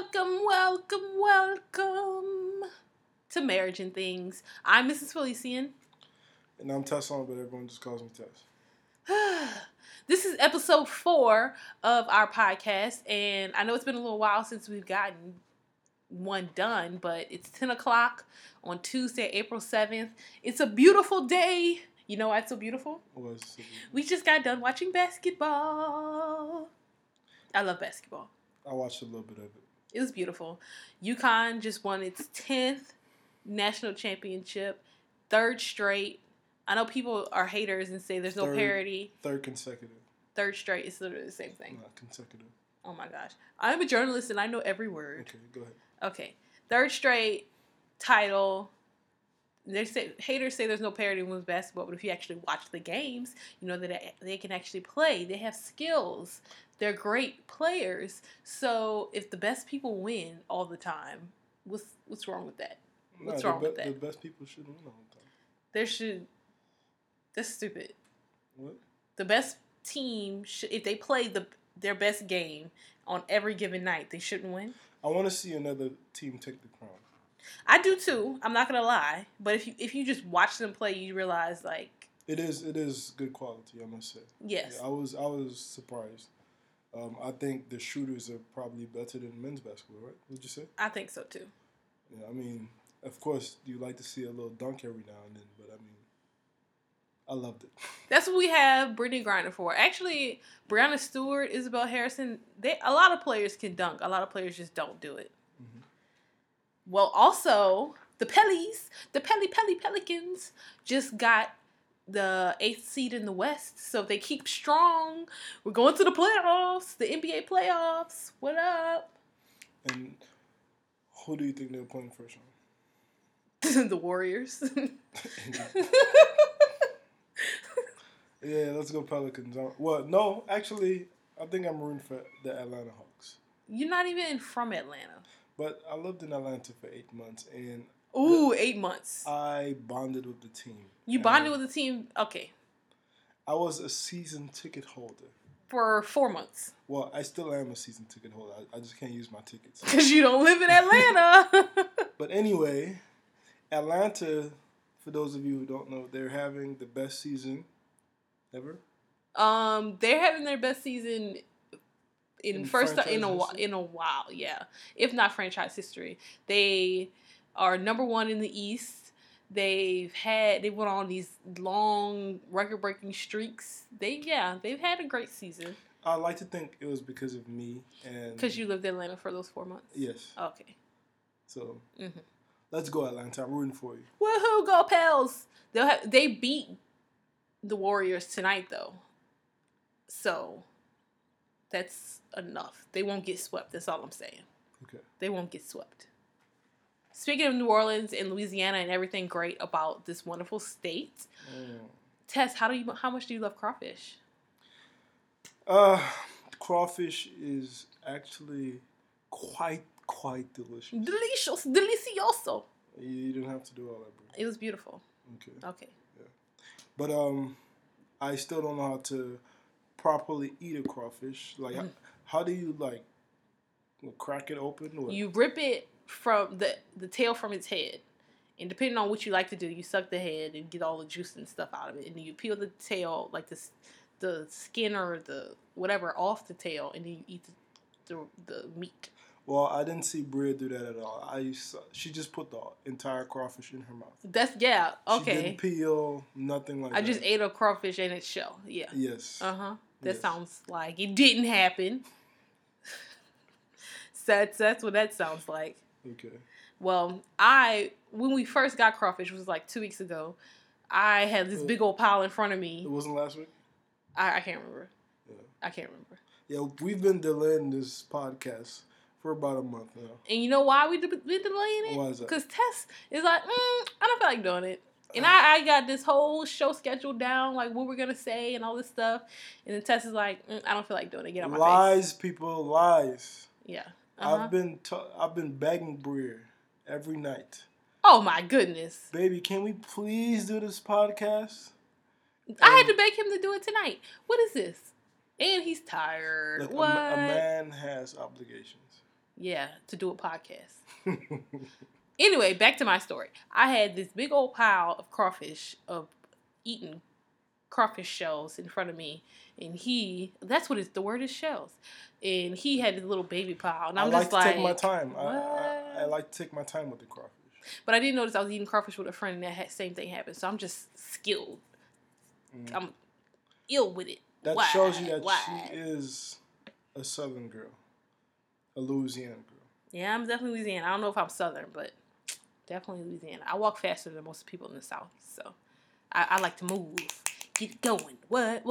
Welcome to Marriage and Things. I'm Mrs. Felician. And I'm Tesson, but everyone just calls me Tess. This is episode 4 of our podcast, and I know it's been a little while since we've gotten one done, but it's 10 o'clock on Tuesday, April 7th. It's a beautiful day. You know why it's so beautiful? We just got done watching basketball. I love basketball. I watched a little bit of it. It was beautiful. UConn just won its 10th national championship, third straight. I know people are haters and say there's no parity. Third consecutive. Third straight is literally the same thing. Not consecutive. Oh my gosh. I'm a journalist and I know every word. Okay, go ahead. Okay. Third straight title. Haters say there's no parity in women's basketball, but if you actually watch the games, you know that they can actually play. They have skills. They're great players. So if the best people win all the time, what's wrong with that? What's wrong with that? The best people should win all the time. That's stupid. What? The best team if they play their best game on every given night, they shouldn't win. I want to see another team take the crown. I do too. I'm not gonna lie, but if you just watch them play, you realize like it is good quality. I must say. Yes. Yeah, I was surprised. I think the shooters are probably better than men's basketball, right? Would you say? I think so too. Yeah, I mean, of course, you like to see a little dunk every now and then, but I mean, I loved it. That's what we have Brittany Griner for. Actually, Brianna Stewart, Isabel Harrison, a lot of players can dunk. A lot of players just don't do it. Mm-hmm. Well, also, the Pelicans just got the 8th seed in the West. So if they keep strong, we're going to the playoffs, the NBA playoffs. What up? And who do you think they're playing first round? The Warriors. Yeah, let's go Pelicans. Well, no, actually, I think I'm rooting for the Atlanta Hawks. You're not even from Atlanta. But I lived in Atlanta for 8 months, and 8 months. I bonded with the team. You bonded with the team? Okay. I was a season ticket holder. For 4 months. Well, I still am a season ticket holder. I just can't use my tickets. Because you don't live in Atlanta. But anyway, Atlanta, for those of you who don't know, they're having the best season ever. They're having their best season in a while, yeah. If not franchise history. They are number 1 in the East. They went on these long record-breaking streaks. They've had a great season. I like to think it was because of me and because you lived in Atlanta for those 4 months. Yes. Okay. So let's go Atlanta. I'm rooting for you. Woohoo! Go Pels! They beat the Warriors tonight though, so that's enough. They won't get swept. That's all I'm saying. Okay. They won't get swept. Speaking of New Orleans and Louisiana and everything great about this wonderful state, Tess, how much do you love crawfish? Crawfish is actually quite delicious. Delicioso. You didn't have to do all that, bro. It was beautiful. Okay. Yeah. But I still don't know how to properly eat a crawfish. Like, how do you crack it open? Or? You rip it from the tail from its head, and depending on what you like to do, you suck the head and get all the juice and stuff out of it, and then you peel the tail, like the skin or the whatever off the tail, and then you eat the meat. Well, I didn't see Bria do that at all. She just put the entire crawfish in her mouth. Okay. She didn't peel, nothing like that. I just ate a crawfish and its shell. Yeah. Yes. That sounds like it didn't happen. That's what that sounds like. Okay. Well, when we first got crawfish, it was like 2 weeks ago, I had this big old pile in front of me. It wasn't last week? I can't remember. Yeah. I can't remember. Yeah, we've been delaying this podcast for about a month now. And you know why we've been delaying it? Why is that? Because Tess is like, I don't feel like doing it. And I got this whole show scheduled down, like what we're going to say and all this stuff. And then Tess is like, I don't feel like doing it. Get on my face. Lies, people, lies. Yeah. I've been begging Bria every night. Oh my goodness. Baby, can we please do this podcast? I had to beg him to do it tonight. What is this? And he's tired. Look, what? A man has obligations. Yeah, to do a podcast. Anyway, back to my story. I had this big old pile of crawfish, of eaten crawfish shells in front of me. And that's what the word is, shells. And he had his little baby pile. And I'm just like, take my time. What? I like to take my time with the crawfish. But I didn't notice I was eating crawfish with a friend and that same thing happened. So I'm just skilled. I'm ill with it. That shows you that she is a Southern girl. A Louisiana girl. Yeah, I'm definitely Louisiana. I don't know if I'm Southern, but definitely Louisiana. I walk faster than most people in the South, so I like to move. Get it going. What?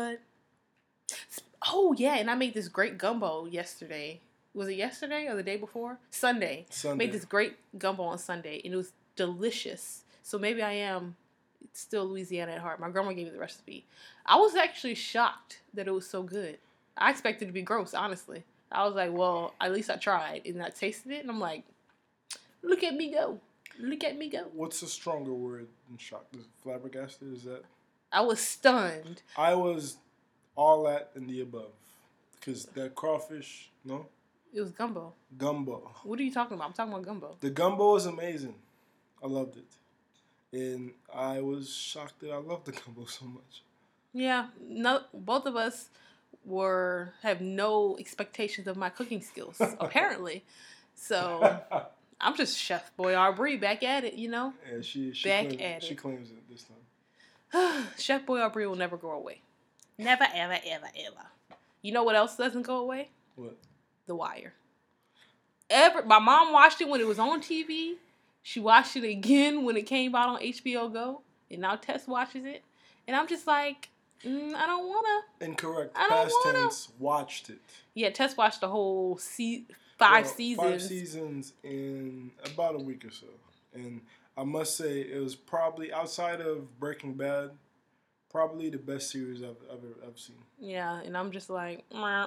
Oh, yeah, and I made this great gumbo yesterday. Was it yesterday or the day before? Sunday. Made this great gumbo on Sunday, and it was delicious. So maybe I am still Louisiana at heart. My grandma gave me the recipe. I was actually shocked that it was so good. I expected it to be gross, honestly. I was like, well, at least I tried, and I tasted it, and I'm like, look at me go. Look at me go. What's a stronger word than shocked? Is it flabbergasted? Is that? I was stunned. I was all that and the above. Because that crawfish, no? It was gumbo. Gumbo. What are you talking about? I'm talking about gumbo. The gumbo is amazing. I loved it. And I was shocked that I loved the gumbo so much. Yeah. No, both of us have no expectations of my cooking skills, apparently. So I'm just Chef Boyardee back at it, you know? Yeah, she claims it this time. Chef Boyardee will never go away. Never, ever, ever, ever. You know what else doesn't go away? What? The Wire. My mom watched it when it was on TV. She watched it again when it came out on HBO Go. And now Tess watches it. And I'm just like, I don't want to. Incorrect. Past tense, watched it. Yeah, Tess watched the whole 5 seasons. 5 seasons in about a week or so. And I must say, it was probably, outside of Breaking Bad, probably the best series I've seen. Yeah, and I'm just like, Bria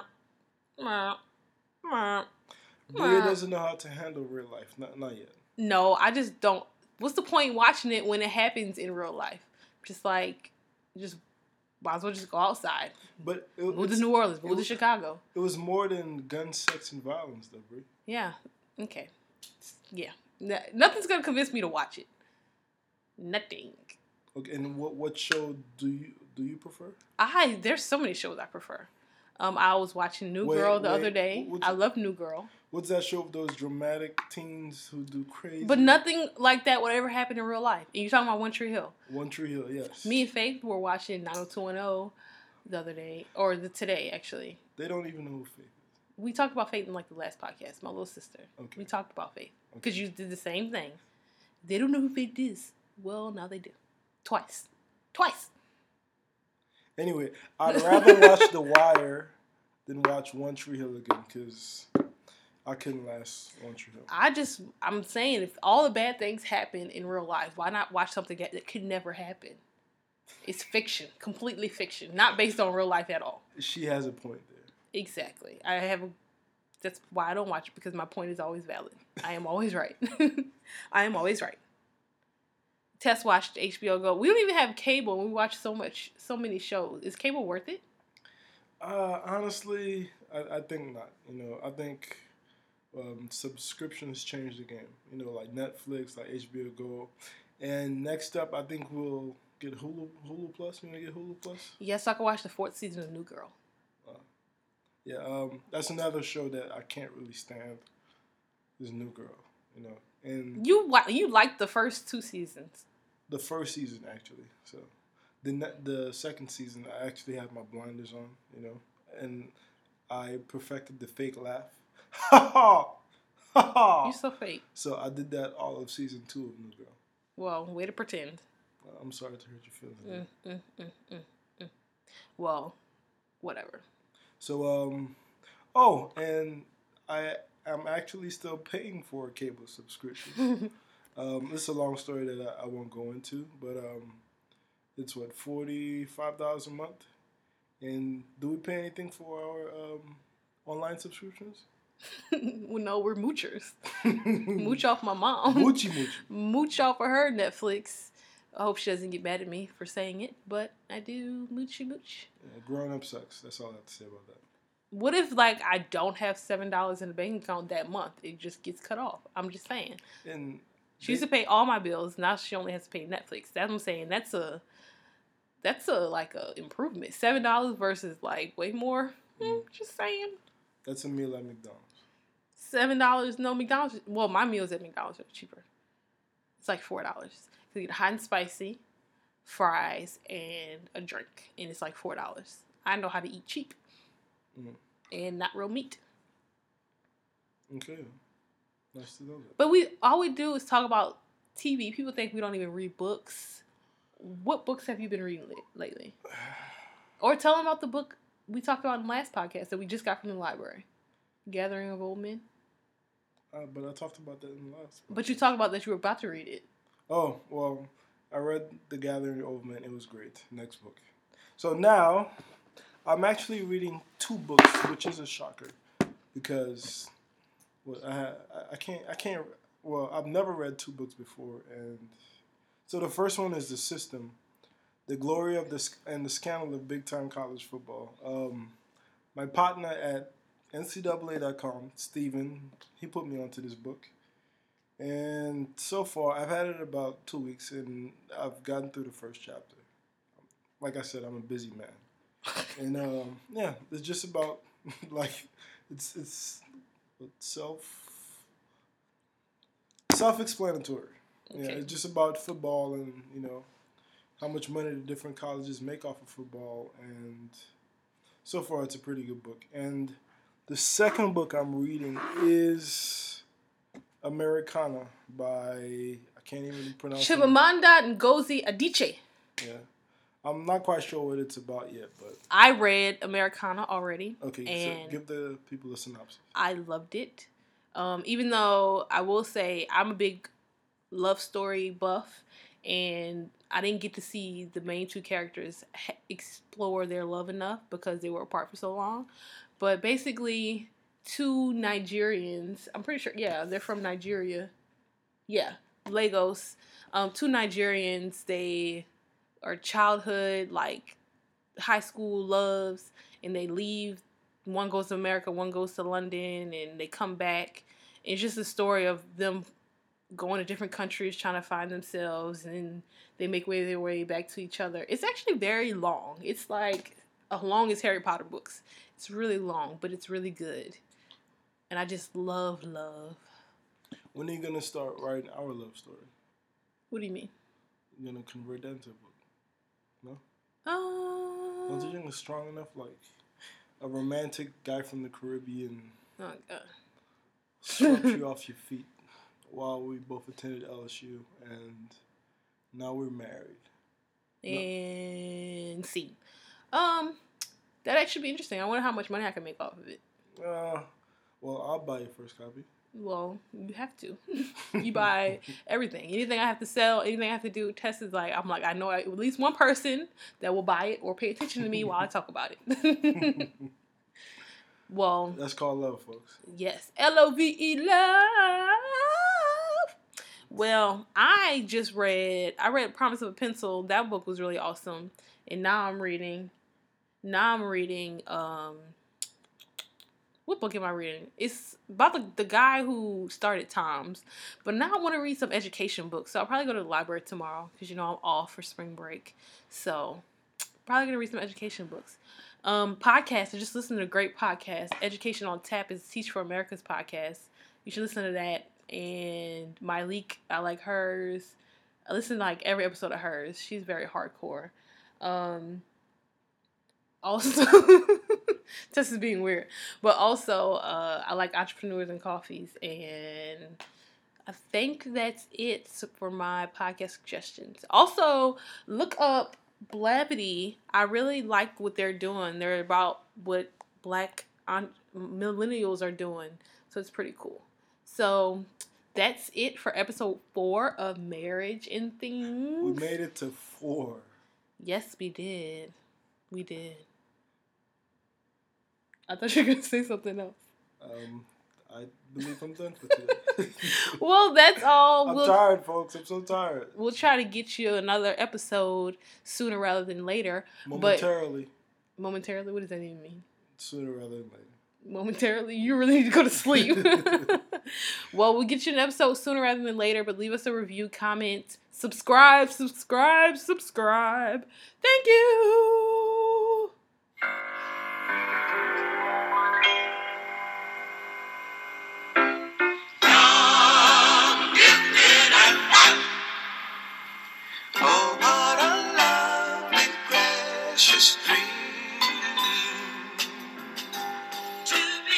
doesn't know how to handle real life. Not yet. No, I just don't. What's the point watching it when it happens in real life? Just might as well just go outside. But move to New Orleans, move to Chicago. It was more than gun, sex, and violence, though, Brie. Yeah. Okay. Yeah. Nothing's gonna convince me to watch it. Nothing. Okay. And what show do you prefer? There's so many shows I prefer. I was watching New Girl the other day. I love New Girl. What's that show with those dramatic teens who do crazy? But nothing like that would ever happen in real life. And you're talking about One Tree Hill. One Tree Hill, yes. Me and Faith were watching 90210 the other day. Or today, actually. They don't even know who Faith is. We talked about Faith in like the last podcast. My little sister. Okay. We talked about Faith. Because you did the same thing. They don't know who Faith is. Well, now they do. Twice. Anyway, I'd rather watch The Wire than watch One Tree Hill again because I couldn't last One Tree Hill. I'm saying if all the bad things happen in real life, why not watch something that could never happen? It's fiction, completely fiction, not based on real life at all. She has a point there. Exactly. That's why I don't watch it, because my point is always valid. I am always right. I am always right. Tess watched HBO Go. We don't even have cable. We watch so many shows. Is cable worth it? Honestly, I think not. I think subscriptions change the game. Like Netflix, like HBO Go. And next up, I think we'll get Hulu Plus. You want to get Hulu Plus? Yes, so I can watch the 4th season of New Girl. Yeah, that's another show that I can't really stand. Is New Girl, And you liked the first 2 seasons. The first season, actually. So the second season, I actually had my blinders on, and I perfected the fake laugh. Ha ha! Ha ha! You're so fake. So I did that all of season 2 of New Girl. Well, way to pretend. I'm sorry to hurt your feelings. Well, whatever. So, and I'm actually still paying for a cable subscription. This is a long story that I won't go into, but it's $45 a month. And do we pay anything for our online subscriptions? Well, no, we're moochers. Mooch off my mom. Moochie. Mooch off of her Netflix. I hope she doesn't get mad at me for saying it, but I do moochy mooch. Yeah, growing up sucks. That's all I have to say about that. What if, like, I don't have $7 in the bank account that month? It just gets cut off. I'm just saying. And She used to pay all my bills. Now she only has to pay Netflix. That's what I'm saying. That's a improvement. $7 versus like way more. Just saying. That's a meal at McDonald's. $7, no McDonald's. Well, my meals at McDonald's are cheaper. It's like $4. You get hot and spicy, fries, and a drink, and it's like $4. I know how to eat cheap and not real meat. Okay, nice to know that. But all we do is talk about TV. People think we don't even read books. What books have you been reading lately? Or tell them about the book we talked about in the last podcast that we just got from the library, Gathering of Old Men. But I talked about that in the last podcast. But you talked about that you were about to read it. Oh, well, I read The Gathering of Old Men. It was great. Next book. So now, I'm actually reading 2 books, which is a shocker. Because, well, I can't, well, I've never read 2 books before. And so the first one is The System, The Glory of and the Scandal of Big Time College Football. My partner at NCAA.com, Steven, he put me onto this book. And so far, I've had it about 2 weeks, and I've gotten through the first chapter. Like I said, I'm a busy man. And, yeah, it's just about, like, it's self-explanatory. Okay. Yeah, it's just about football and, you know, how much money the different colleges make off of football. And so far, it's a pretty good book. And the second book I'm reading is Americana by, I can't even pronounce it. Chimamanda Ngozi Adichie. Yeah. I'm not quite sure what it's about yet, but I read Americana already. Okay, and so give the people a synopsis. I loved it. Even though I will say I'm a big love story buff, and I didn't get to see the main 2 characters explore their love enough because they were apart for so long. But basically, 2 Nigerians, I'm pretty sure, yeah, they're from Nigeria. Yeah, Lagos. 2 Nigerians, they are childhood, like, high school loves, and they leave. One goes to America, one goes to London, and they come back. It's just a story of them going to different countries, trying to find themselves, and they make their way back to each other. It's actually very long. It's like as long as Harry Potter books. It's really long, but it's really good. And I just love love. When are you going to start writing our love story? What do you mean? You're going to convert that into a book? No? Don't you think it's strong enough? Like, a romantic guy from the Caribbean swept you off your feet while we both attended LSU, and now we're married. And see. That actually be interesting. I wonder how much money I can make off of it. Well, I'll buy your first copy. Well, you have to. You buy everything. Anything I have to sell, anything I have to do, Tess is like, I'm like, I know at least one person that will buy it or pay attention to me while I talk about it. Well. That's called love, folks. Yes. LOVE, love. Well, I read Promise of a Pencil. That book was really awesome. And now I'm reading, what book am I reading? It's about the guy who started Tom's. But now I want to read some education books. So I'll probably go to the library tomorrow because, you know, I'm off for spring break. So probably going to read some education books. Podcasts. I just listened to a great podcast. Education on Tap is Teach for America's podcast. You should listen to that. And Myleik, I like hers. I listen to like every episode of hers. She's very hardcore. Also, this is being weird, but also I like Entrepreneurs and Coffees, and I think that's it for my podcast suggestions. Also, look up Blavity. I really like what they're doing. They're about what Black millennials are doing, so it's pretty cool. So that's it for episode 4 of Marriage and Things. We made it to 4. Yes, we did. We did. I thought you were going to say something else. I believe I'm done for today. Well, that's all. I'm tired, folks. I'm so tired. We'll try to get you another episode sooner rather than later. Momentarily. Momentarily? What does that even mean? Sooner rather than later. Momentarily, you really need to go to sleep. Well, we'll get you an episode sooner rather than later, but leave us a review, comment, subscribe. Thank you. Oh, what a lovely, precious